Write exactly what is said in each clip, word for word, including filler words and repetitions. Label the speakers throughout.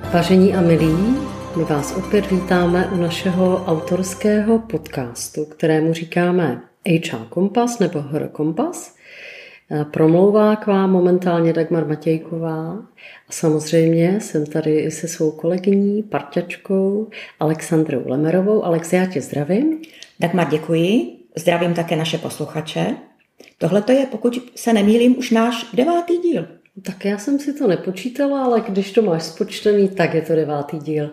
Speaker 1: Vážení a milí, my vás opět vítáme u našeho autorského podcastu, kterému říkáme H R Kompas nebo H R Kompas. Promlouvá k vám momentálně Dagmar Matějková a samozřejmě jsem tady i se svou kolegyní, parťačkou Alexandrou Lemerovou. Alex, já tě zdravím.
Speaker 2: Dagmar, děkuji. Zdravím také naše posluchače. Tohle to je, pokud se nemýlím, už náš devátý díl.
Speaker 1: Tak já jsem si to nepočítala, ale když to máš spočtený, tak je to devátý díl.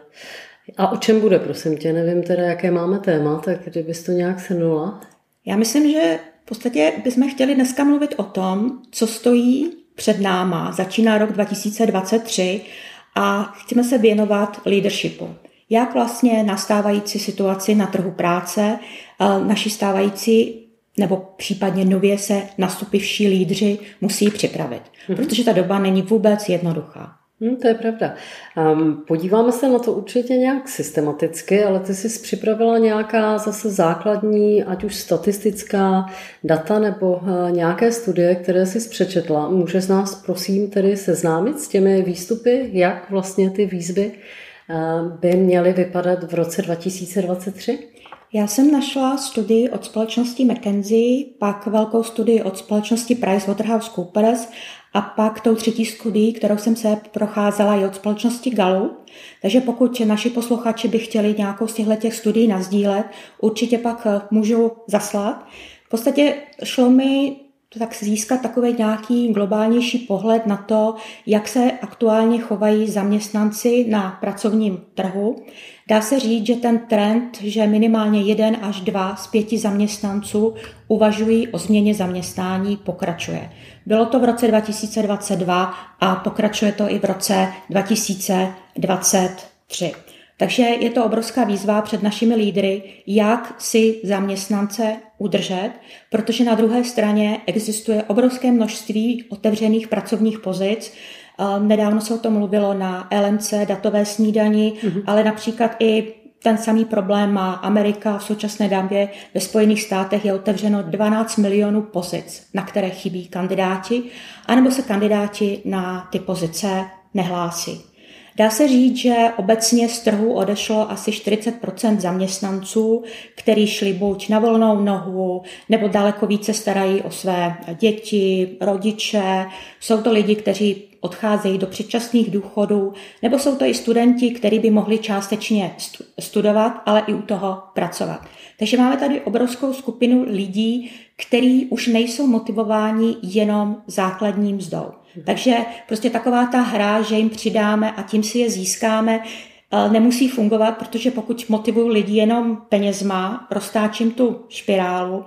Speaker 1: A o čem bude, prosím tě? Nevím teda, jaké máme téma, tak kdybys to nějak shrnula.
Speaker 2: Já myslím, že v podstatě bychom chtěli dneska mluvit o tom, co stojí před náma. Začíná rok dva tisíce dvacet tři a chceme se věnovat leadershipu. Jak vlastně nastávající situaci na trhu práce, naši stávající nebo případně nově se nastupivší lídři musí připravit. Mm-hmm. Protože ta doba není vůbec jednoduchá.
Speaker 1: Hmm, to je pravda. Um, podíváme se na to určitě nějak systematicky, ale ty jsi připravila nějaká zase základní, ať už statistická data nebo uh, nějaké studie, které jsi přečetla. Můžeš nás prosím tedy seznámit s těmi výstupy, jak vlastně ty výzvy uh, by měly vypadat v roce dva tisíce dvacet tři?
Speaker 2: Já jsem našla studii od společnosti McKinsey, pak velkou studii od společnosti PricewaterhouseCoopers a pak tou třetí studii, kterou jsem se procházela, je od společnosti Gallup. Takže pokud naši posluchači by chtěli nějakou z těchto studií nasdílet, určitě pak můžu zaslat. V podstatě šlo mi tak získat takový nějaký globálnější pohled na to, jak se aktuálně chovají zaměstnanci na pracovním trhu. Dá se říct, že ten trend, že minimálně jeden až dva z pěti zaměstnanců uvažují o změně zaměstnání, pokračuje. Bylo to v roce dva tisíce dvacet dva a pokračuje to i v roce dva tisíce dvacet tři. Takže je to obrovská výzva před našimi lídry, jak si zaměstnance udržet, protože na druhé straně existuje obrovské množství otevřených pracovních pozic. Nedávno se o tom mluvilo na L M C datové snídani, mm-hmm. ale například i ten samý problém má Amerika. V současné době ve Spojených státech je otevřeno dvanáct milionů pozic, na které chybí kandidáti, anebo se kandidáti na ty pozice nehlásí. Dá se říct, že obecně z trhu odešlo asi čtyřicet procent zaměstnanců, kteří šli buď na volnou nohu, nebo daleko více starají o své děti, rodiče. Jsou to lidi, kteří odcházejí do předčasných důchodů, nebo jsou to i studenti, kteří by mohli částečně studovat, ale i u toho pracovat. Takže máme tady obrovskou skupinu lidí, kteří už nejsou motivováni jenom základní mzdou. Takže prostě taková ta hra, že jim přidáme a tím si je získáme, nemusí fungovat, protože pokud motivuju lidi jenom penězma, roztáčím tu špirálu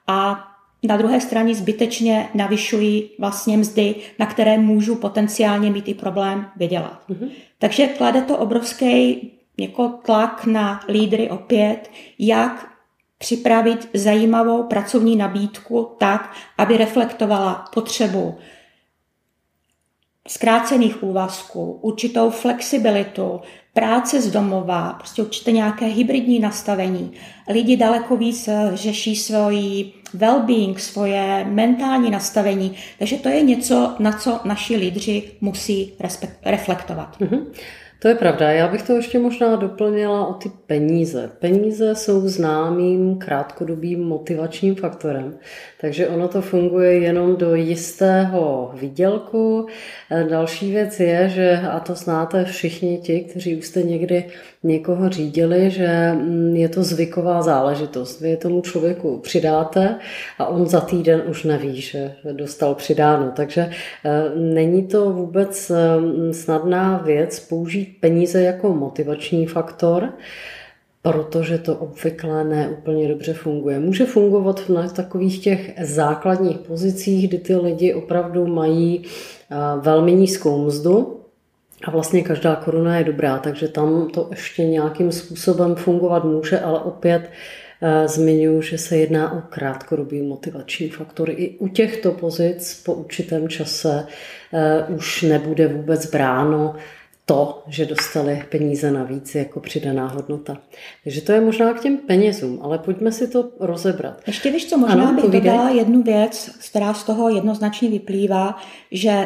Speaker 2: a na druhé straně zbytečně navyšují vlastně mzdy, na které můžu potenciálně mít i problém vydělat. Mm-hmm. Takže klade to obrovský jako tlak na lídry opět, jak připravit zajímavou pracovní nabídku tak, aby reflektovala potřebu zkrácených úvazků, určitou flexibilitu, práce z domova, prostě určitě nějaké hybridní nastavení. Lidi daleko víc řeší svůj well-being, svoje mentální nastavení, takže to je něco, na co naši lídři musí respekt, reflektovat.
Speaker 1: Mm-hmm. To je pravda. Já bych to ještě možná doplnila o ty peníze. Peníze jsou známým krátkodobým motivačním faktorem, takže ono to funguje jenom do jistého výdělku. Další věc je, že, a to znáte všichni ti, kteří už jste někdy někoho řídili, že je to zvyková záležitost. Vy tomu člověku přidáte a on za týden už neví, že dostal přidáno. Takže není to vůbec snadná věc použít peníze jako motivační faktor, protože to obvykle ne úplně dobře funguje. Může fungovat na takových těch základních pozicích, kdy ty lidi opravdu mají velmi nízkou mzdu a vlastně každá koruna je dobrá, takže tam to ještě nějakým způsobem fungovat může, ale opět zmiňuji, že se jedná o krátkodobý motivační faktor. I u těchto pozic po určitém čase už nebude vůbec bráno to, že dostali peníze navíc jako přidaná hodnota. Takže to je možná k těm penězům, ale pojďme si to rozebrat.
Speaker 2: Ještě víš co, možná ano, bych dodala jednu věc, která z toho jednoznačně vyplývá, že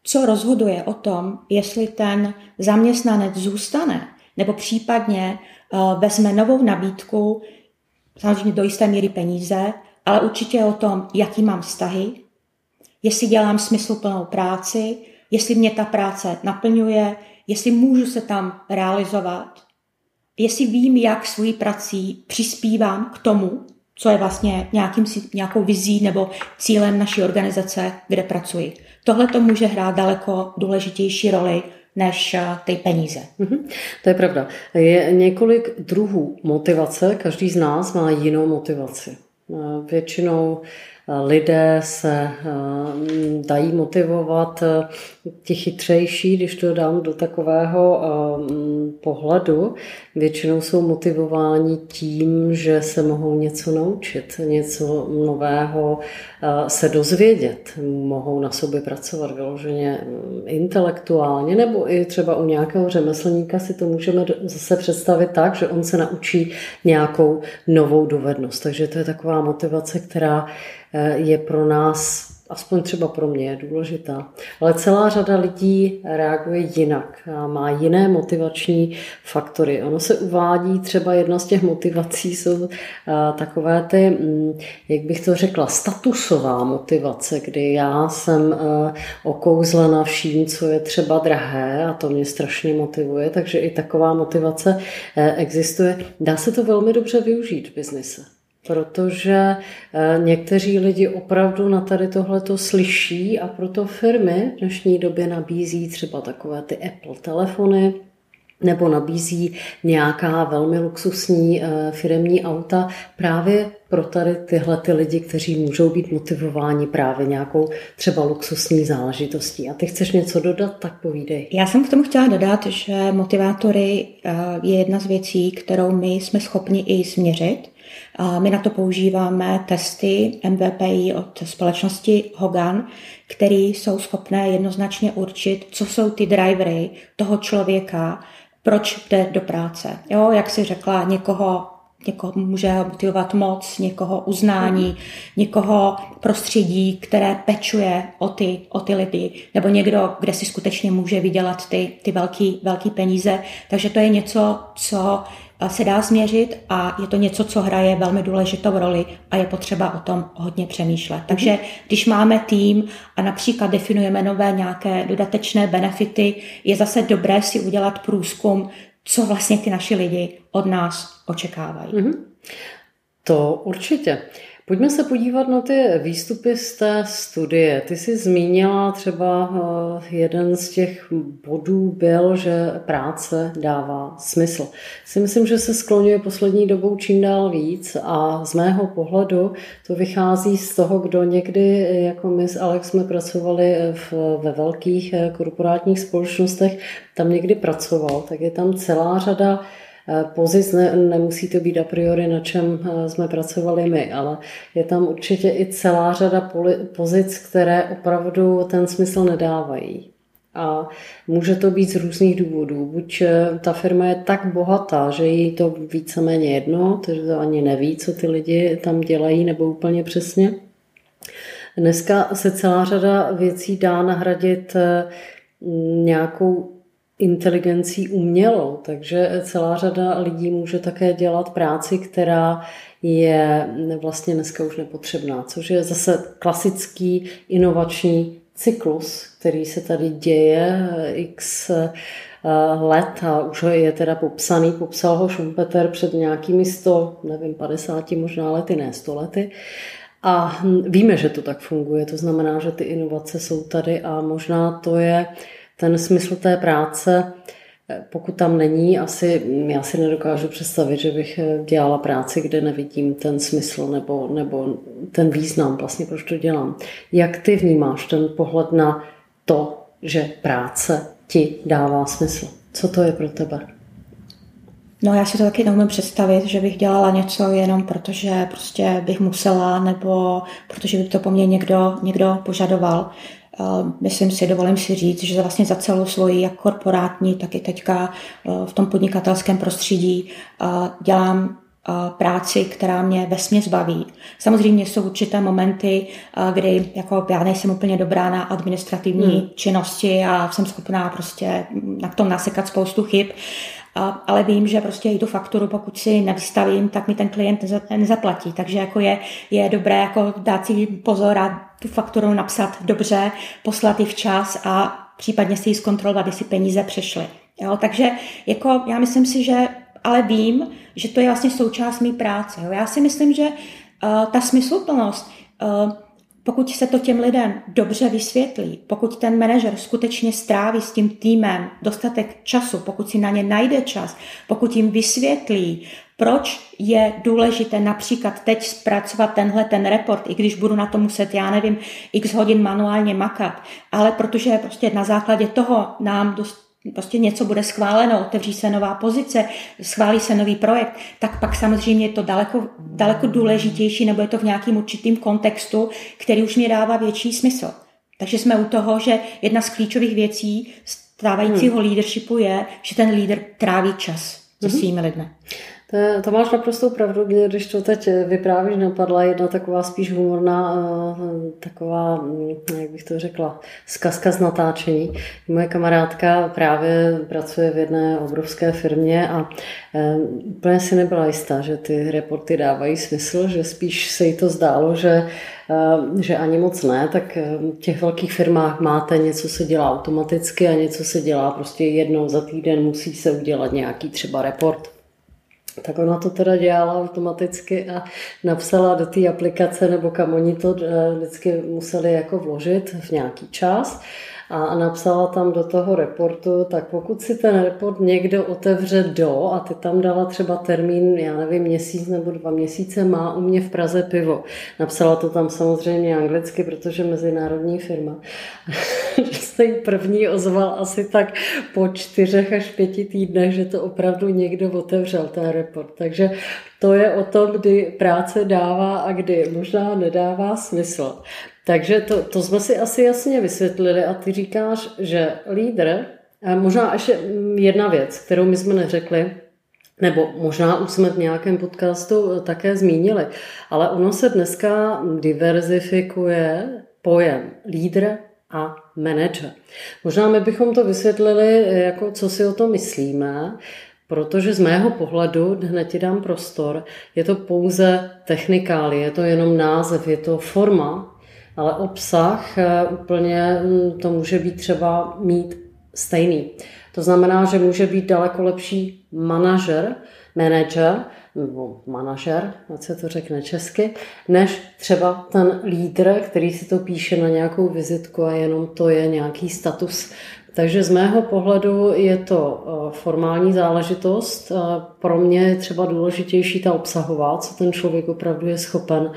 Speaker 2: co rozhoduje o tom, jestli ten zaměstnanec zůstane, nebo případně uh, vezme novou nabídku, samozřejmě do jisté míry peníze, ale určitě o tom, jaký mám vztahy, jestli dělám smysluplnou práci, jestli mě ta práce naplňuje, jestli můžu se tam realizovat, jestli vím, jak svojí prací přispívám k tomu, co je vlastně nějakým, nějakou vizí nebo cílem naší organizace, kde pracuji. Tohle to může hrát daleko důležitější roli než ty peníze.
Speaker 1: Mm-hmm. To je pravda. Je několik druhů motivace, každý z nás má jinou motivaci. Většinou lidé se dají motivovat, ti chytřejší, když to dám do takového pohledu, většinou jsou motivováni tím, že se mohou něco naučit, něco nového se dozvědět, mohou na sobě pracovat vyloženě intelektuálně, nebo i třeba u nějakého řemeslníka si to můžeme zase představit tak, že on se naučí nějakou novou dovednost. Takže to je taková motivace, která je pro nás, aspoň třeba pro mě, je důležitá. Ale celá řada lidí reaguje jinak a má jiné motivační faktory. Ono se uvádí, třeba jedna z těch motivací jsou takové ty, jak bych to řekla, statusová motivace, kdy já jsem okouzlena vším, co je třeba drahé a to mě strašně motivuje, takže i taková motivace existuje. Dá se to velmi dobře využít v biznise. Protože někteří lidi opravdu na tady tohleto slyší a proto firmy v dnešní době nabízí třeba takové ty Apple telefony nebo nabízí nějaká velmi luxusní firemní auta právě pro tady tyhle ty lidi, kteří můžou být motivováni právě nějakou třeba luxusní záležitostí. A ty chceš něco dodat, tak povídej.
Speaker 2: Já jsem k tomu chtěla dodat, že motivátory je jedna z věcí, kterou my jsme schopni i změřit. My na to používáme testy M V P I od společnosti Hogan, které jsou schopné jednoznačně určit, co jsou ty drivery toho člověka, proč jde do práce. Jo, jak jsi řekla, někoho, někoho může motivovat moc, někoho uznání, někoho prostředí, které pečuje o ty, o ty lidi, nebo někdo, kde si skutečně může vydělat ty, ty velký, velký peníze. Takže to je něco, co se dá změřit a je to něco, co hraje velmi důležitou roli a je potřeba o tom hodně přemýšlet. Takže když máme tým a například definujeme nové nějaké dodatečné benefity, je zase dobré si udělat průzkum, co vlastně ty naši lidi od nás očekávají.
Speaker 1: Mm-hmm. To určitě. Pojďme se podívat na ty výstupy z té studie. Ty jsi zmínila třeba jeden z těch bodů byl, že práce dává smysl. Si myslím, že se skloňuje poslední dobou čím dál víc a z mého pohledu to vychází z toho, kdo někdy, jako my s Alex jsme pracovali v, ve velkých korporátních společnostech, tam někdy pracoval, tak je tam celá řada pozic, ne, nemusí to být a priori, na čem jsme pracovali my, ale je tam určitě i celá řada poli, pozic, které opravdu ten smysl nedávají. A může to být z různých důvodů. Buď ta firma je tak bohatá, že jí to víceméně jedno, takže to ani neví, co ty lidi tam dělají, nebo úplně přesně. Dneska se celá řada věcí dá nahradit nějakou inteligencí umělou, takže celá řada lidí může také dělat práci, která je vlastně dneska už nepotřebná, což je zase klasický inovační cyklus, který se tady děje x let a už je teda popsaný, popsal ho Schumpeter před nějakými sto, nevím, padesáti možná lety, ne sto lety. A víme, že to tak funguje, to znamená, že ty inovace jsou tady a možná to je ten smysl té práce, pokud tam není, asi já si nedokážu představit, že bych dělala práci, kde nevidím ten smysl nebo, nebo ten význam, vlastně proč to dělám. Jak ty vnímáš ten pohled na to, že práce ti dává smysl? Co to je pro tebe?
Speaker 2: No já si to taky neumím představit, že bych dělala něco jenom protože prostě bych musela nebo protože by to po mně někdo, někdo požadoval. Myslím si, dovolím si říct, že vlastně za celou svoji jak korporátní, tak i teďka v tom podnikatelském prostředí dělám práci, která mě vesměs baví. Samozřejmě jsou určité momenty, kdy jako já nejsem úplně dobrá na administrativní hmm. činnosti a jsem schopná prostě na tom nasekat spoustu chyb, ale vím, že prostě i tu fakturu, pokud si nevystavím, tak mi ten klient nezaplatí. Takže jako je, je dobré jako dát si pozor a tu fakturu napsat dobře, poslat ji včas a případně si ji zkontrolovat, jestli peníze přešly. Jo, takže jako já myslím si, že ale vím, že to je vlastně součást mý práce. Jo. Já si myslím, že uh, ta smysluplnost, uh, pokud se to těm lidem dobře vysvětlí, pokud ten manažer skutečně stráví s tím týmem dostatek času, pokud si na ně najde čas, pokud jim vysvětlí, proč je důležité například teď zpracovat tenhle ten report, i když budu na to muset, já nevím, x hodin manuálně makat, ale protože prostě na základě toho nám dost prostě něco bude schváleno, otevří se nová pozice, schválí se nový projekt, tak pak samozřejmě je to daleko, daleko důležitější, nebo je to v nějakým určitým kontextu, který už mě dává větší smysl. Takže jsme u toho, že jedna z klíčových věcí stávajícího hmm. leadershipu je, že ten lídr tráví čas se svými lidmi.
Speaker 1: To, to máš naprostou pravdu, mě, když to teď vyprávíš, napadla jedna taková spíš humorná, taková, jak bych to řekla, zkazka z natáčení. Moje kamarádka právě pracuje v jedné obrovské firmě a úplně si nebyla jistá, že ty reporty dávají smysl, že spíš se jí to zdálo, že že ani moc ne, tak v těch velkých firmách máte, něco se dělá automaticky a něco se dělá prostě jednou za týden, musí se udělat nějaký třeba report. Tak ona to teda dělala automaticky a napsala do té aplikace, nebo kam oni to vždycky museli jako vložit v nějaký čas a napsala tam do toho reportu, tak pokud si ten report někdo otevře do a ty tam dala třeba termín, já nevím, měsíc nebo dva měsíce, má u mě v Praze pivo. Napsala to tam samozřejmě anglicky, protože mezinárodní firma. Že se jí první ozval asi tak po čtyřech až pěti týdnech, že to opravdu někdo otevřel, ten report. Takže to je o tom, kdy práce dává a kdy možná nedává smysl. Takže to, to jsme si asi jasně vysvětlili a ty říkáš, že lídr, a možná ještě jedna věc, kterou my jsme neřekli, nebo možná už jsme v nějakém podcastu také zmínili, ale ono se dneska diverzifikuje pojem lídr a manager. Možná my bychom to vysvětlili, jako co si o tom myslíme, protože z mého pohledu, hned ti dám prostor, je to pouze technikálie, je to jenom název, je to forma, ale obsah úplně to může být třeba mít stejný. To znamená, že může být daleko lepší manažer, manager, nebo manažer, ať se to řekne česky, než třeba ten lídr, který si to píše na nějakou vizitku a jenom to je nějaký status. Takže z mého pohledu je to formální záležitost. Pro mě je třeba důležitější ta obsahová, co ten člověk opravdu je schopen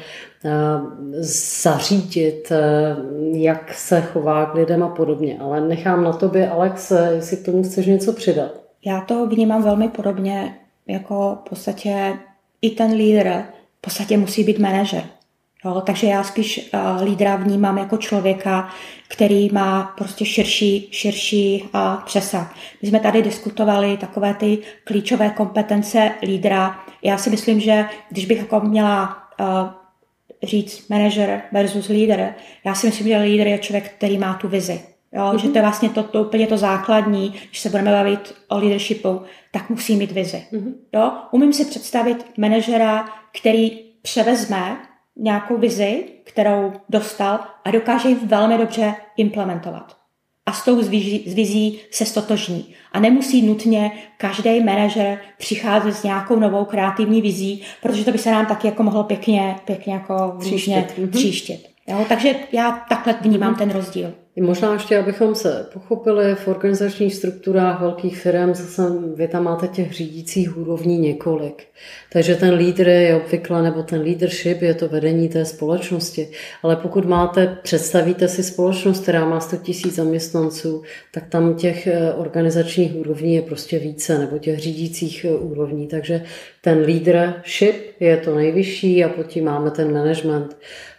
Speaker 1: zařídit, jak se chová k lidem a podobně. Ale nechám na tobě, Alex, jestli k tomu chceš něco přidat.
Speaker 2: Já to vnímám velmi podobně, jako v podstatě i ten lídr v podstatě musí být manažer. Jo, takže já spíš uh, lídra vnímám jako člověka, který má prostě širší, širší uh, přesah. My jsme tady diskutovali takové ty klíčové kompetence lídra. Já si myslím, že když bych jako měla uh, říct manager versus lídr, já si myslím, že lídr je člověk, který má tu vizi. Jo, mm-hmm. Že to je vlastně to, to úplně to základní, když se budeme bavit o leadershipu, tak musí mít vizi. Mm-hmm. Jo, umím si představit manažera, který převezme nějakou vizi, kterou dostal a dokáže ji velmi dobře implementovat. A s tou vizí se stotožní. A nemusí nutně každý manažer přicházet s nějakou novou kreativní vizí, protože to by se nám taky jako mohlo pěkně, pěkně jako různě tříštit. Jo? Takže já takhle vnímám ten rozdíl.
Speaker 1: Možná ještě, abychom se pochopili, v organizačních strukturách velkých firm zase vy tam máte těch řídících úrovní několik. Takže ten lídr je obvykle, nebo ten leadership je to vedení té společnosti. Ale pokud máte, představíte si společnost, která má sto tisíc zaměstnanců, tak tam těch organizačních úrovní je prostě více, nebo těch řídících úrovní. Takže ten leadership je to nejvyšší a potom máme ten management.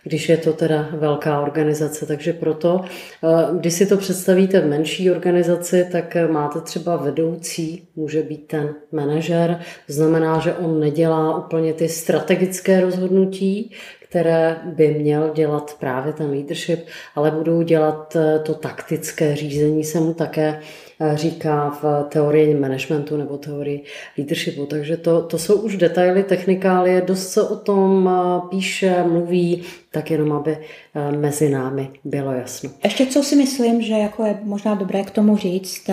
Speaker 1: když je to teda velká organizace. Takže proto, když si to představíte v menší organizaci, tak máte třeba vedoucí, může být ten manažer, to znamená, že on nedělá úplně ty strategické rozhodnutí, které by měl dělat právě ten leadership, ale budou dělat to taktické řízení, se mu také říká v teorii managementu nebo teorii leadershipu. Takže to, to jsou už detaily, technikálie, dost se o tom píše, mluví, tak jenom aby mezi námi bylo jasno.
Speaker 2: Ještě co si myslím, že jako je možná dobré k tomu říct,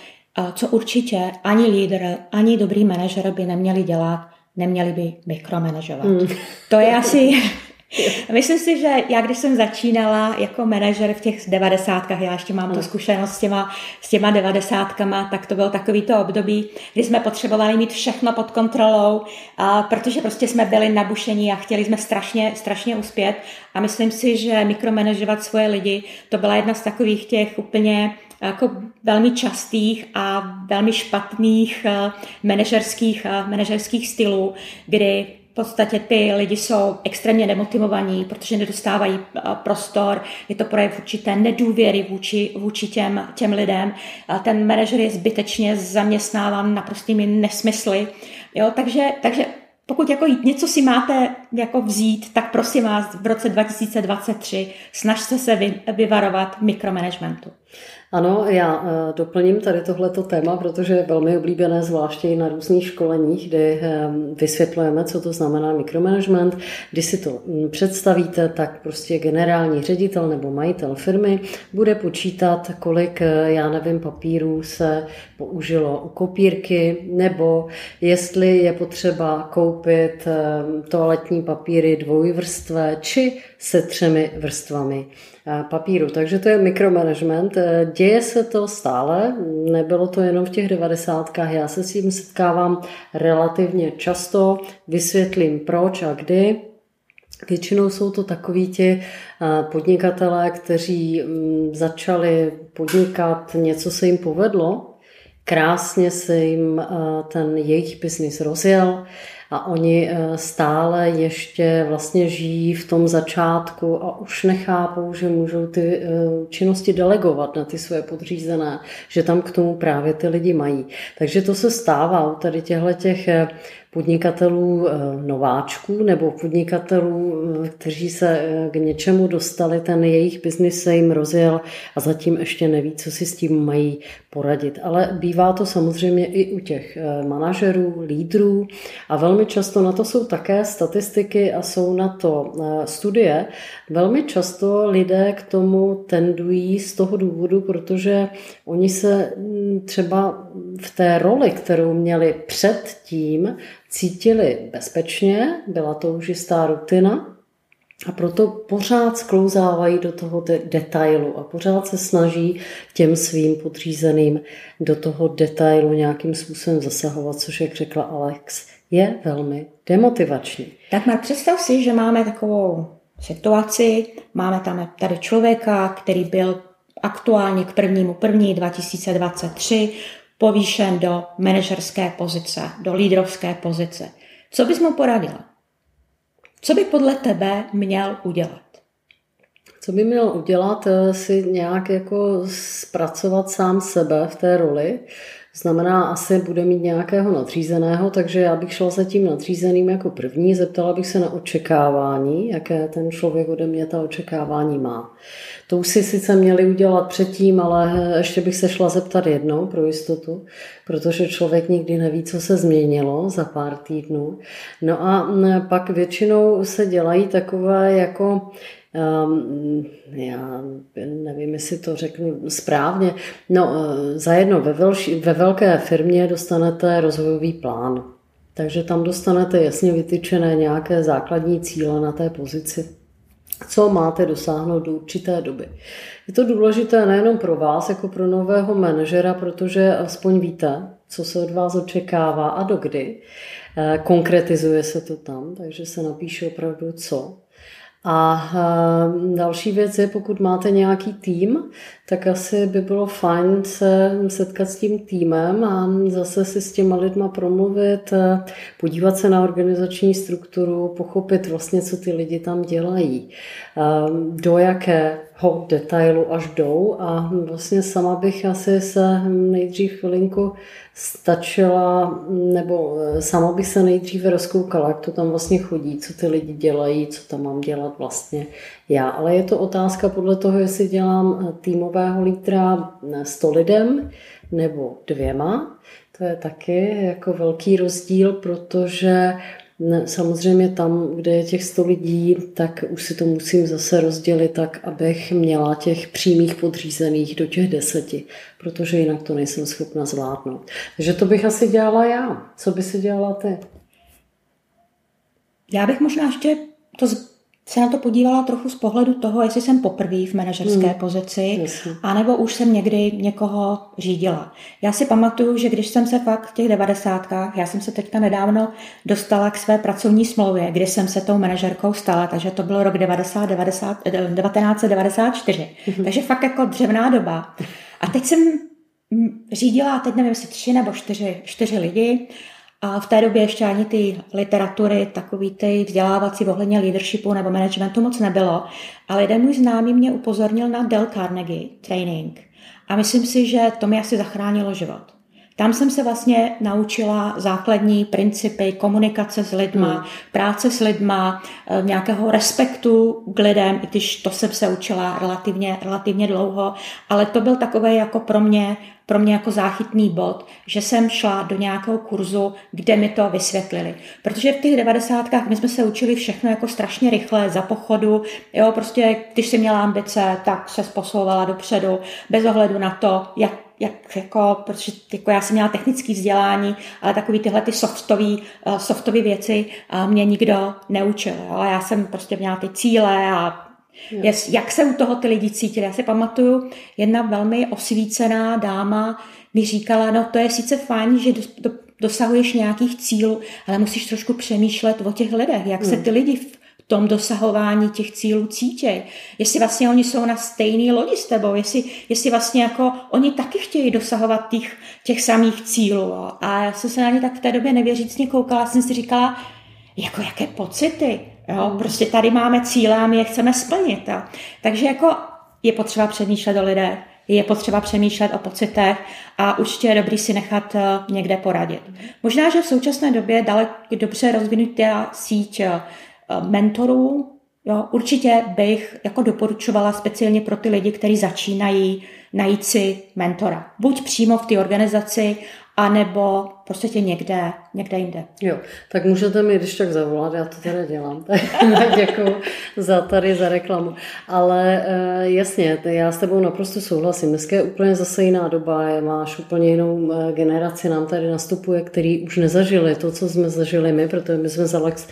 Speaker 2: co určitě ani lídr, ani dobrý manažer by neměli dělat, neměli by mikromanažovat. Hmm. To je asi... Myslím si, že já když jsem začínala jako manažer v těch devadesátkách, já ještě mám tu zkušenost s těma, s těma devadesátkama, tak to bylo takový to období, kdy jsme potřebovali mít všechno pod kontrolou, a protože prostě jsme byli nabušení a chtěli jsme strašně, strašně uspět a myslím si, že mikromanažovat svoje lidi, to byla jedna z takových těch úplně jako velmi častých a velmi špatných manažerských, manažerských stylů, kdy v podstatě ty lidi jsou extrémně demotivovaní, protože nedostávají prostor, je to projev určité nedůvěry vůči, vůči těm, těm lidem. Ten manažer je zbytečně zaměstnáván naprostými nesmysly. Jo, takže, takže pokud jako něco si máte jako vzít, tak prosím vás v roce dva tisíce dvacet tři snažte se vy, vyvarovat mikromanagementu.
Speaker 1: Ano, já doplním tady tohleto téma, protože je velmi oblíbené, zvláště i na různých školeních, kdy vysvětlujeme, co to znamená mikromanagement. Když si to představíte, tak prostě generální ředitel nebo majitel firmy bude počítat, kolik, já nevím, papírů se použilo u kopírky, nebo jestli je potřeba koupit toaletní papíry dvojvrstvé či se třemi vrstvami papíru. Takže to je mikromanagement. Děje se to stále, nebylo to jenom v těch devadesátkách, já se s tím setkávám relativně často, vysvětlím proč a kdy. Většinou jsou to takoví ti podnikatelé, kteří začali podnikat, něco se jim povedlo, krásně se jim ten jejich biznis rozjel, a oni stále ještě vlastně žijí v tom začátku a už nechápou, že můžou ty činnosti delegovat na ty své podřízené, že tam k tomu právě ty lidi mají. Takže to se stává u tady těchto podnikatelů nováčků nebo podnikatelů, kteří se k něčemu dostali, ten jejich biznis se jim rozjel a zatím ještě neví, co si s tím mají poradit. Ale bývá to samozřejmě i u těch manažerů, lídrů a velmi často na to jsou také statistiky a jsou na to studie. Velmi často lidé k tomu tendují z toho důvodu, protože oni se třeba v té roli, kterou měli předtím, cítili bezpečně, byla to už jistá rutina a proto pořád sklouzávají do toho de- detailu a pořád se snaží těm svým podřízeným do toho detailu nějakým způsobem zasahovat, což, jak řekla Alex, je velmi demotivační.
Speaker 2: Tak Mark, představ si, že máme takovou situaci, máme tam tady člověka, který byl aktuálně k prvnímu první dva tisíce dvacet tři povýšen do manažerské pozice, do lídrovské pozice. Co bys mu poradila? Co by podle tebe měl udělat?
Speaker 1: Co by měl udělat? Si nějak jako zpracovat sám sebe v té roli. Znamená, asi bude mít nějakého nadřízeného, takže já bych šla za tím nadřízeným jako první, zeptala bych se na očekávání, jaké ten člověk ode mě ta očekávání má. To už si sice měli udělat předtím, ale ještě bych se šla zeptat jednou pro jistotu, protože člověk nikdy neví, co se změnilo za pár týdnů. No a pak většinou se dělají takové jako... Um, já nevím, jestli to řeknu správně. No, zajedno ve, velši, ve velké firmě dostanete rozvojový plán. Takže tam dostanete jasně vytyčené nějaké základní cíle na té pozici, co máte dosáhnout do určité doby. Je to důležité nejenom pro vás, jako pro nového manažera, protože aspoň víte, co se od vás očekává a dokdy. Konkretizuje se to tam, takže se napíše opravdu co. A další věc je, pokud máte nějaký tým, tak asi by bylo fajn se setkat s tím týmem a zase si s těma lidma promluvit, podívat se na organizační strukturu, pochopit vlastně, co ty lidi tam dělají, do jakého detailu až jdou a vlastně sama bych asi se nejdřív chvilinku stačila, nebo sama bych se nejdříve rozkoukala, jak to tam vlastně chodí, co ty lidi dělají, co tam mám dělat vlastně já. Ale je to otázka podle toho, jestli dělám týmového lídra sto lidem nebo dvěma. To je taky jako velký rozdíl, protože samozřejmě tam, kde je těch sto lidí, tak už si to musím zase rozdělit tak, abych měla těch přímých podřízených do těch deseti, protože jinak to nejsem schopna zvládnout. Takže to bych asi dělala já. Co by si dělala ty?
Speaker 2: Já bych možná ještě to se na to podívala trochu z pohledu toho, jestli jsem poprvé v manažerské hmm. pozici, Jasně. anebo už jsem někdy někoho řídila. Já si pamatuju, že když jsem se fakt v těch devadesátkách, já jsem se teďka nedávno dostala k své pracovní smlouvě, kdy jsem se tou manažerkou stala, takže to bylo rok devatenáct set devadesát čtyři. Hmm. Takže fakt jako dřevná doba. A teď jsem řídila, teď nevím, jestli tři nebo čtyři, čtyři lidi. A v té době ještě ani ty literatury, takový ty vzdělávací ohledně leadershipu nebo managementu moc nebylo. Ale jeden můj známý mě upozornil na Dale Carnegie training. A myslím si, že to mi asi zachránilo život. Tam jsem se vlastně naučila základní principy komunikace s lidma, hmm. práce s lidma, nějakého respektu k lidem, i když to jsem se učila relativně, relativně dlouho, ale to byl takový jako pro mě, pro mě jako záchytný bod, že jsem šla do nějakého kurzu, kde mi to vysvětlili. Protože v těch devadesátkách my jsme se učili všechno jako strašně rychle, za pochodu, jo, prostě když jsi měla ambice, tak se posouvala dopředu, bez ohledu na to, jak jak jako, protože jako já jsem měla technické vzdělání, ale takový tyhle ty softový, softový věci mě nikdo neučil. Jo? Já jsem prostě měla ty cíle a jest, jak se u toho ty lidi cítili. Já si pamatuju, jedna velmi osvícená dáma mi říkala, no to je sice fajn, že do, do, dosahuješ nějakých cílů, ale musíš trošku přemýšlet o těch lidech, jak hmm. se ty lidi v tom dosahování těch cílů cítěj. Jestli vlastně oni jsou na stejný lodi s tebou, jestli, jestli vlastně jako oni taky chtějí dosahovat těch, těch samých cílů. A já jsem se na ně tak v té době nevěřícně koukala, jsem si říkala, jako jaké pocity, jo? Prostě tady máme cíle a my je chceme splnit. Jo? Takže jako je potřeba přemýšlet o lidech, je potřeba přemýšlet o pocitech a určitě je dobrý si nechat někde poradit. Možná, že v současné době daleko dobře rozvinutá síť mentorů, jo, určitě bych jako doporučovala speciálně pro ty lidi, kteří začínají najít si mentora. Buď přímo v té organizaci, anebo prostě někde, někde jinde.
Speaker 1: Jo, tak můžete mi když tak zavolat, já to teda dělám. Děkuju za tady, za reklamu. Ale jasně, já s tebou naprosto souhlasím. Dneska je úplně zase jiná doba, máš úplně jinou generaci, nám tady nastupuje, který už nezažili to, co jsme zažili my, protože my jsme za Lex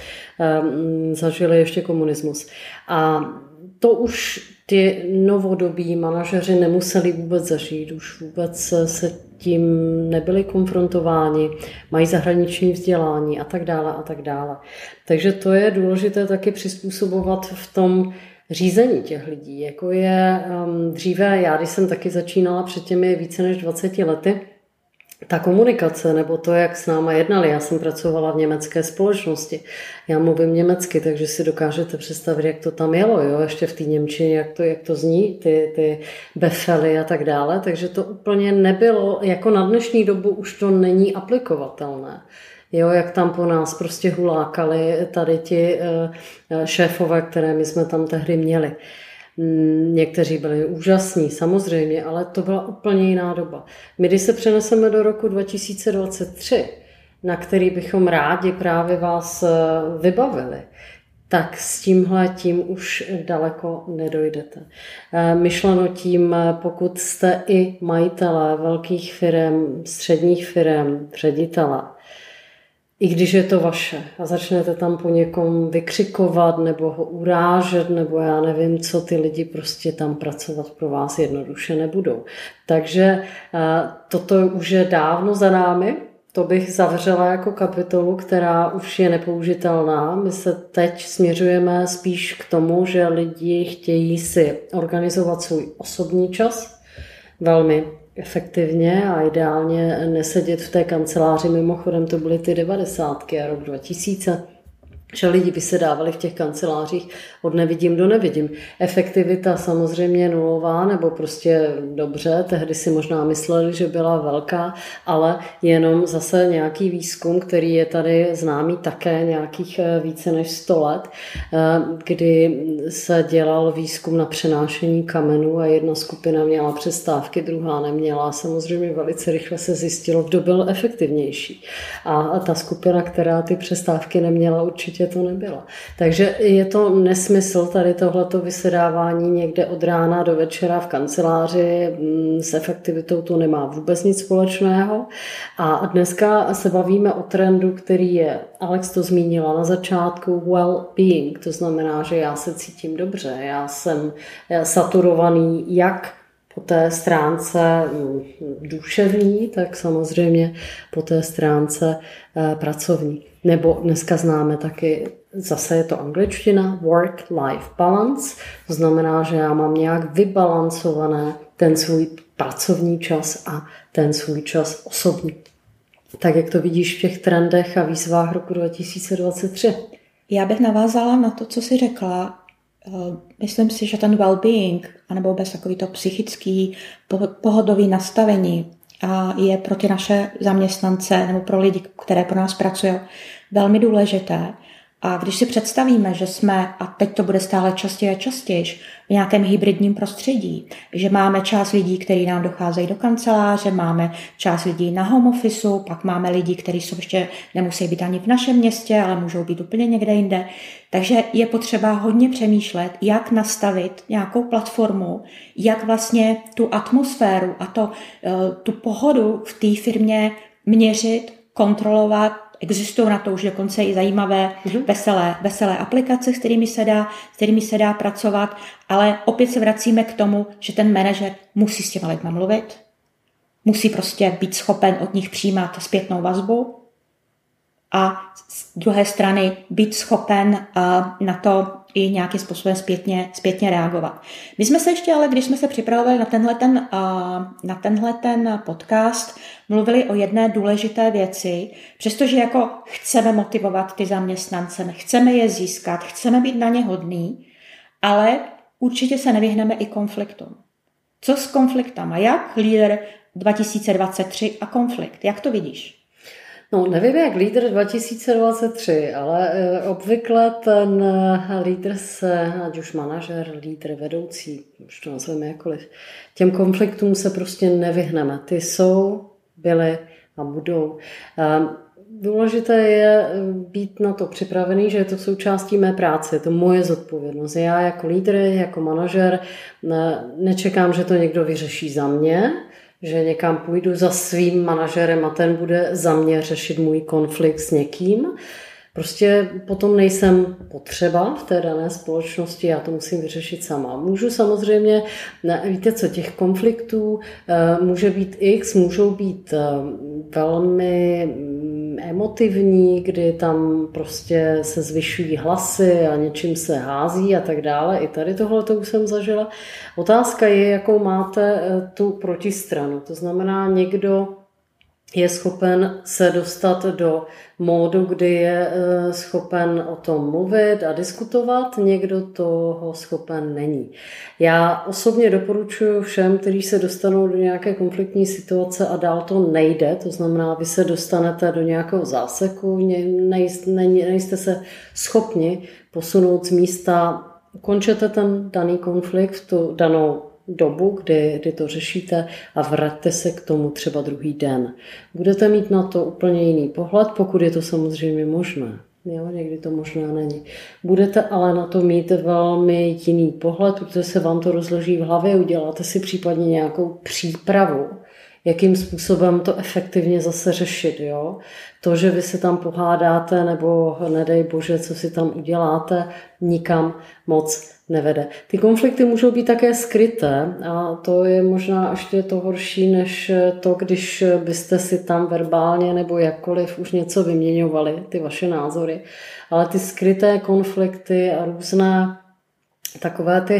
Speaker 1: zažili ještě komunismus. A to už ty novodobí manažeři nemuseli vůbec zažít, už vůbec se tím nebyli konfrontováni, mají zahraniční vzdělání a tak dále a tak dále. Takže to je důležité taky přizpůsobovat v tom řízení těch lidí. Jako je um, dříve, já když jsem taky začínala před těmi více než dvaceti lety, ta komunikace, nebo to, jak s náma jednali, já jsem pracovala v německé společnosti, já mluvím německy, takže si dokážete představit, jak to tam jelo, jo? Ještě v té němčině, jak to, jak to zní, ty, ty befely a tak dále, takže to úplně nebylo, jako na dnešní dobu už to není aplikovatelné. Jo, jak tam po nás prostě hulákali tady ti šéfové, které my jsme tam tehdy měli. Někteří byli úžasní, samozřejmě, ale to byla úplně jiná doba. My, když se přeneseme do roku dva tisíce dvacet tři, na který bychom rádi právě vás vybavili, tak s tímhle tím už daleko nedojdete. Myšleno tím, pokud jste i majitelé velkých firem, středních firem, ředitele, i když je to vaše a začnete tam po někom vykřikovat nebo ho urážet, nebo já nevím, co, ty lidi prostě tam pracovat pro vás jednoduše nebudou. Takže toto už je dávno za námi, to bych zavřela jako kapitolu, která už je nepoužitelná. My se teď směřujeme spíš k tomu, že lidi chtějí si organizovat svůj osobní čas velmi efektivně a ideálně nesedět v té kanceláři. Mimochodem to byly ty devadesátky a rok dva tisíce, že lidi vysedávali v těch kancelářích od nevidím do nevidím. Efektivita samozřejmě nulová, nebo prostě dobře, tehdy si možná mysleli, že byla velká, ale jenom zase nějaký výzkum, který je tady známý také nějakých více než sto let, kdy se dělal výzkum na přenášení kamenů a jedna skupina měla přestávky, druhá neměla. Samozřejmě velice rychle se zjistilo, kdo byl efektivnější. A ta skupina, která ty přestávky neměla, určitě to nebylo. Takže je to nesmysl tady tohleto vysedávání někde od rána do večera v kanceláři. S efektivitou to nemá vůbec nic společného. A dneska se bavíme o trendu, který je, Alex to zmínila na začátku, well-being. To znamená, že já se cítím dobře. Já jsem saturovaný jak po té stránce duševní, tak samozřejmě po té stránce pracovní. Nebo dneska známe taky, zase je to angličtina, work-life balance. To znamená, že já mám nějak vybalancované ten svůj pracovní čas a ten svůj čas osobní. Tak jak to vidíš v těch trendech a výzvách roku dva tisíce dvacet tři?
Speaker 2: Já bych navázala na to, co jsi řekla. Myslím si, že ten well-being, anebo bez takovýto psychický pohodový nastavení a je pro ty naše zaměstnance nebo pro lidi, které pro nás pracují, velmi důležité. A když si představíme, že jsme, a teď to bude stále častěji a častěji, v nějakém hybridním prostředí, že máme část lidí, kteří nám docházejí do kanceláře, máme část lidí na home officeu, pak máme lidi, kteří jsou ještě nemusí být ani v našem městě, ale můžou být úplně někde jinde. Takže je potřeba hodně přemýšlet, jak nastavit nějakou platformu, jak vlastně tu atmosféru a to, tu pohodu v té firmě měřit, kontrolovat. Existují na to už dokonce i zajímavé, mm-hmm. veselé, veselé aplikace, s kterými, se dá, s kterými se dá pracovat, ale opět se vracíme k tomu, že ten manažer musí s těma lidma mluvit, musí prostě být schopen od nich přijímat zpětnou vazbu a z druhé strany být schopen uh, na to i nějakým způsobem zpětně, zpětně reagovat. My jsme se ještě, ale když jsme se připravovali na tenhle ten, uh, na tenhle ten podcast, mluvili o jedné důležité věci, přestože jako chceme motivovat ty zaměstnance, chceme je získat, chceme být na ně hodný, ale určitě se nevyhneme i konfliktům. Co s konfliktama? Jak lídr dva tisíce dvacet tři a konflikt? Jak to vidíš?
Speaker 1: No, nevím, jak lídr dva tisíce dvacet tři, ale obvykle ten lídr se, ať už manažer, lídr, vedoucí, už to nazveme jakkoliv, těm konfliktům se prostě nevyhneme. Ty jsou, byly a budou. Důležité je být na to připravený, že je to součástí mé práce, je to moje zodpovědnost. Já jako lídr, jako manažer nečekám, že to někdo vyřeší za mě, že někam půjdu za svým manažerem a ten bude za mě řešit můj konflikt s někým. Prostě potom nejsem potřeba v té dané společnosti, já to musím vyřešit sama. Můžu samozřejmě, víte co, těch konfliktů může být x, můžou být velmi emotivní, kdy tam prostě se zvyšují hlasy a něčím se hází a tak dále. I tady tohle to už jsem zažila. Otázka je, jakou máte tu protistranu. To znamená, někdo je schopen se dostat do módu, kdy je schopen o tom mluvit a diskutovat, někdo toho schopen není. Já osobně doporučuji všem, kteří se dostanou do nějaké konfliktní situace a dál to nejde, to znamená, vy se dostanete do nějakého záseku, nejste, nejste se schopni posunout z místa, ukončete ten daný konflikt v tu danou dobu, kdy, kdy to řešíte a vraťte se k tomu třeba druhý den. Budete mít na to úplně jiný pohled, pokud je to samozřejmě možné. Jo, někdy to možná není. Budete ale na to mít velmi jiný pohled, protože se vám to rozloží v hlavě, uděláte si případně nějakou přípravu, jakým způsobem to efektivně zase řešit. Jo? To, že vy se tam pohádáte nebo nedej bože, co si tam uděláte, nikam moc nevede. Ty konflikty můžou být také skryté a to je možná ještě to horší, než to, když byste si tam verbálně nebo jakkoliv už něco vyměňovali, ty vaše názory. Ale ty skryté konflikty a různé takové ty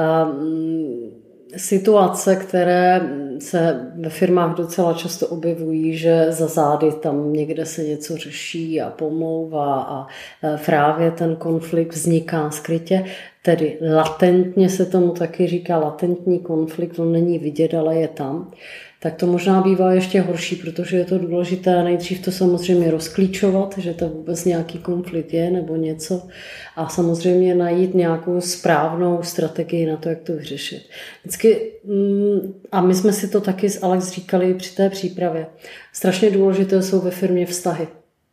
Speaker 1: um, situace, které se ve firmách docela často objevují, že za zády tam někde se něco řeší a pomlouvá a právě ten konflikt vzniká skrytě, tedy latentně se tomu taky říká latentní konflikt, on není vidět, ale je tam. Tak to možná bývá ještě horší, protože je to důležité nejdřív to samozřejmě rozklíčovat, že to vůbec nějaký konflikt je nebo něco a samozřejmě najít nějakou správnou strategii na to, jak to vyřešit. Vždycky, a my jsme si to taky s Alex říkali při té přípravě, strašně důležité jsou ve firmě vztahy.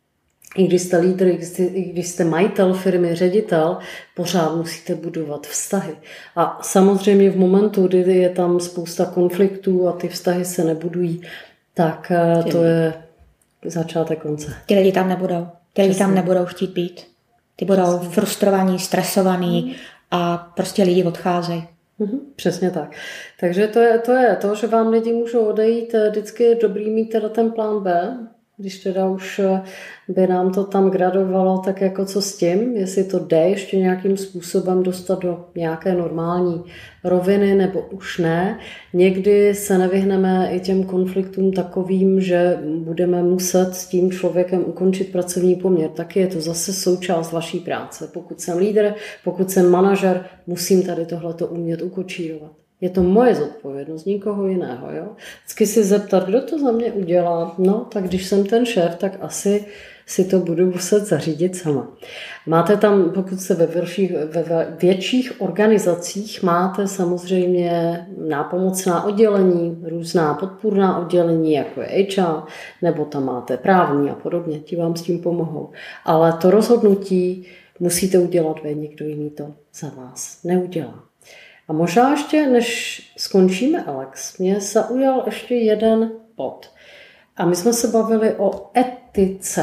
Speaker 1: I když jste lídr, i když jste majitel firmy, ředitel, pořád musíte budovat vztahy. A samozřejmě v momentu, kdy je tam spousta konfliktů a ty vztahy se nebudují, tak to je začátek konce.
Speaker 2: Ti lidi tam nebudou. Ty lidi tam nebudou chtít být. Ty budou Přesně. frustrovaní, stresovaní hmm. a prostě lidi odcházejí.
Speaker 1: Mhm, přesně tak. Takže to je, to je to, že vám lidi můžou odejít. Vždycky je dobrý mít teda ten plán B, když teda už by nám to tam gradovalo, tak jako co s tím, jestli to jde ještě nějakým způsobem dostat do nějaké normální roviny, nebo už ne. Někdy se nevyhneme i těm konfliktům takovým, že budeme muset s tím člověkem ukončit pracovní poměr. Taky je to zase součást vaší práce. Pokud jsem lídr, pokud jsem manažer, musím tady tohleto umět ukočírovat. Je to moje zodpovědnost, nikoho jiného. Jo? Vždycky si zeptat, kdo to za mě udělá. No, tak když jsem ten šéf, tak asi si to budu muset zařídit sama. Máte tam, pokud se ve větších, ve větších organizacích, máte samozřejmě nápomocná oddělení, různá podpůrná oddělení, jako je H R, nebo tam máte právní a podobně, ti vám s tím pomohou. Ale to rozhodnutí musíte udělat vy, nikdo jiný to za vás neudělá. A možná ještě, než skončíme, Alex, mě zaujal ještě jeden bod. A my jsme se bavili o etice.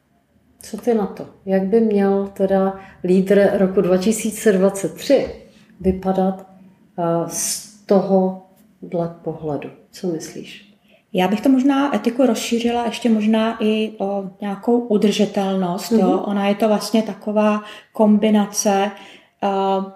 Speaker 1: Co ty na to? Jak by měl teda lídr roku dva tisíce dvacet tři vypadat z tohohle pohledu? Co myslíš?
Speaker 2: Já bych to možná etiku rozšířila ještě možná i o nějakou udržitelnost. Mm-hmm. Jo? Ona je to vlastně taková kombinace uh,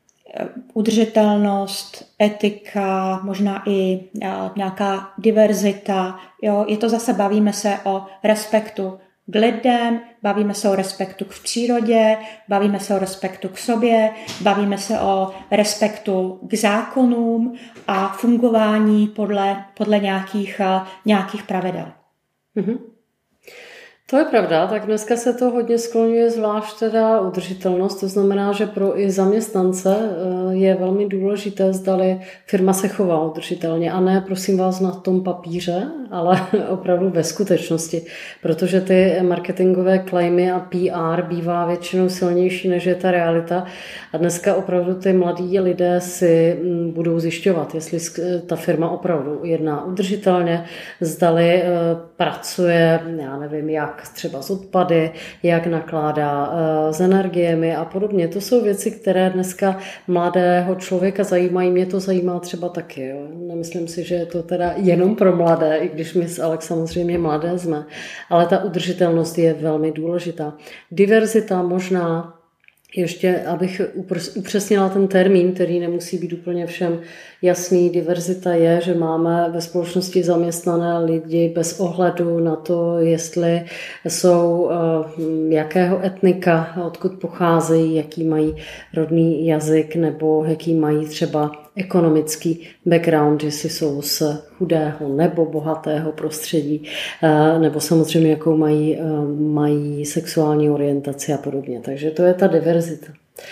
Speaker 2: udržitelnost, etika, možná i nějaká diverzita. Jo, je to zase, bavíme se o respektu k lidem, bavíme se o respektu k přírodě, bavíme se o respektu k sobě, bavíme se o respektu k zákonům a fungování podle, podle nějakých, nějakých pravidel.
Speaker 1: Mm-hmm. To je pravda, tak dneska se to hodně skloňuje, zvlášť teda udržitelnost, to znamená, že pro i zaměstnance je velmi důležité, zdali firma se chová udržitelně a ne, prosím vás, na tom papíře, ale opravdu ve skutečnosti, protože ty marketingové claimy a P R bývá většinou silnější, než je ta realita a dneska opravdu ty mladí lidé si budou zjišťovat, jestli ta firma opravdu jedná udržitelně, zdali pracuje, já nevím, jak třeba z odpady, jak nakládá s energiemi a podobně. To jsou věci, které dneska mladého člověka zajímají. Mě to zajímá třeba taky. Jo. Nemyslím si, že je to teda jenom pro mladé, i když my s Alex samozřejmě mladé jsme. Ale ta udržitelnost je velmi důležitá. Diverzita možná, ještě abych upřesnila ten termín, který nemusí být úplně všem jasný. Diverzita je, že máme ve společnosti zaměstnané lidi bez ohledu na to, jestli jsou jakého etnika, odkud pocházejí, jaký mají rodný jazyk nebo jaký mají třeba ekonomický background, jestli jsou z chudého nebo bohatého prostředí, nebo samozřejmě jakou mají, mají sexuální orientaci a podobně. Takže to je ta diverzita.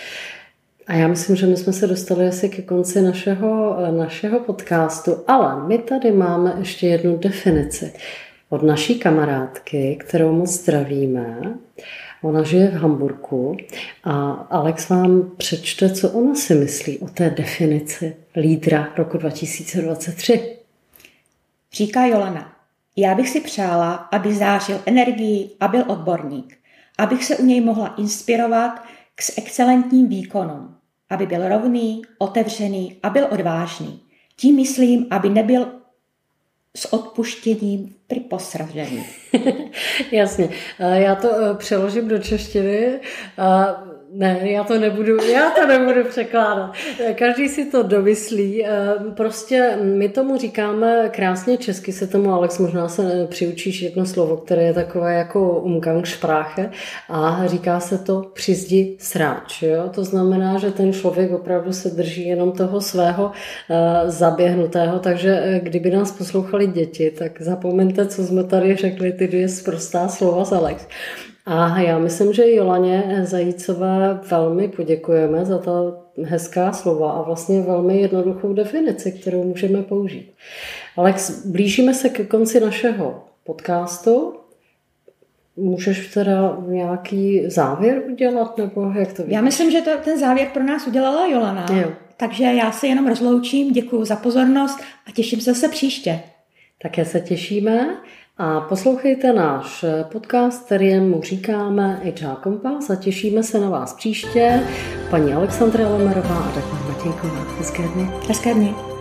Speaker 1: A já myslím, že my jsme se dostali asi ke konci našeho, našeho podcastu, ale my tady máme ještě jednu definici od naší kamarádky, kterou moc zdravíme. Ona žije v Hamburku a Alex vám přečte, co ona si myslí o té definici lídra roku dva tisíce dvacet tři.
Speaker 2: Říká Jolana, já bych si přála, aby zářil energii a byl odborník, abych se u něj mohla inspirovat k excelentním výkonům. aby byl rovný, otevřený a byl odvážný. Tím myslím, aby nebyl s odpuštěním připosražený.
Speaker 1: Jasně. Já to přeložím do češtiny. Ne, já to nebudu, já to nebudu překládat. Každý si to domyslí. Prostě my tomu říkáme krásně česky, se tomu, Alex, možná se přiučíš jedno slovo, které je takové jako Umgangssprache a říká se to přizdi sráč. Jo? To znamená, že ten člověk opravdu se drží jenom toho svého zaběhnutého, takže kdyby nás poslouchali děti, tak zapomeňte, co jsme tady řekli, ty dvě sprostá slova z Alex. A já myslím, že Jolaně Zajícové velmi poděkujeme za ta hezká slova a vlastně velmi jednoduchou definici, kterou můžeme použít. Alex, blížíme se ke konci našeho podcastu. Můžeš teda nějaký závěr udělat, nebo jak to vidíš?
Speaker 2: Já myslím, že to, ten závěr pro nás udělala Jolana. Jo. Takže já se jenom rozloučím, děkuji za pozornost a těším se zase příště.
Speaker 1: Také se těšíme. A poslouchejte náš podcast, kterému říkáme H R Kompas a těšíme se na vás příště. Paní Alexandra Lemerová a Dagmar Matějková. Hezké dny.
Speaker 2: Hezké dny.